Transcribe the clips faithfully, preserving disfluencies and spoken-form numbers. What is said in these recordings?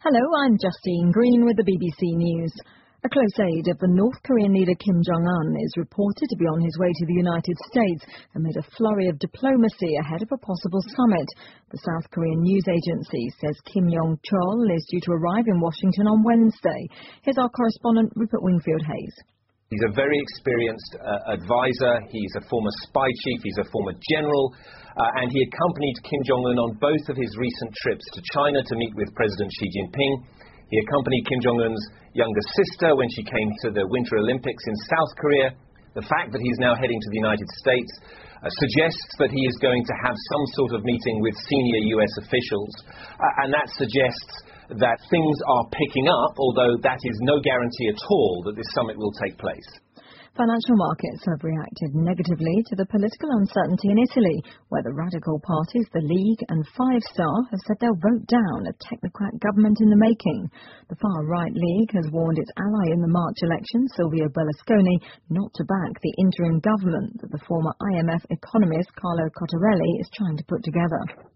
Hello, I'm Justine Green with the B B C News. A close aide of the North Korean leader Kim Jong-un is reported to be on his way to the United States amid a flurry of diplomacy ahead of a possible summit. The South Korean news agency says Kim Yong-chol is due to arrive in Washington on Wednesday. Here's our correspondent Rupert Wingfield-Hayes. He's a very experienced uh, advisor. He's a former spy chief. He's a former general. Uh, and he accompanied Kim Jong-un on both of his recent trips to China to meet with President Xi Jinping. He accompanied Kim Jong-un's younger sister when she came to the Winter Olympics in South Korea. The fact that he's now heading to the United States uh, suggests that he is going to have some sort of meeting with senior U S officials. Uh, and that suggests that things are picking up, although that is no guarantee at all that this summit will take place. Financial markets have reacted negatively to the political uncertainty in Italy, where the radical parties, the League and Five Star, have said they'll vote down a technocrat government in the making. The far-right League has warned its ally in the March election, Silvio Berlusconi, not to back the interim government that the former I M F economist Carlo Cottarelli is trying to put together.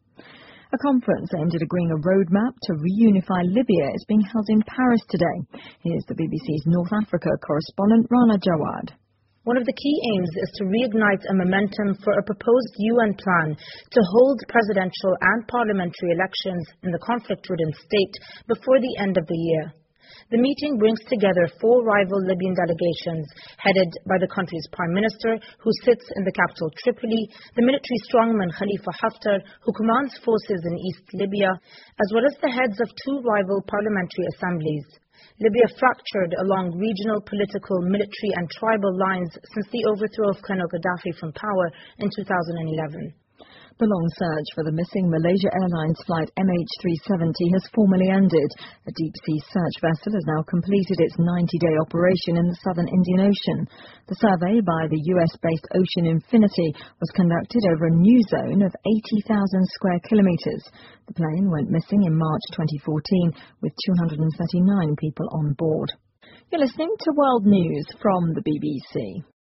A conference aimed at agreeing a roadmap to reunify Libya is being held in Paris today. Here's the B B C's North Africa correspondent Rana Jawad. One of the key aims is to reignite a momentum for a proposed U N plan to hold presidential and parliamentary elections in the conflict-ridden state before the end of the year. The meeting brings together four rival Libyan delegations, headed by the country's prime minister, who sits in the capital Tripoli, the military strongman Khalifa Haftar, who commands forces in East Libya, as well as the heads of two rival parliamentary assemblies. Libya fractured along regional, political, military and tribal lines since the overthrow of Colonel Gaddafi from power in two thousand eleven. The long search for the missing Malaysia Airlines flight M H three seventy has formally ended. A deep-sea search vessel has now completed its ninety-day operation in the southern Indian Ocean. The survey by the U S-based Ocean Infinity was conducted over a new zone of eighty thousand square kilometres. The plane went missing in March twenty fourteen with two hundred thirty-nine people on board. You're listening to World News from the B B C.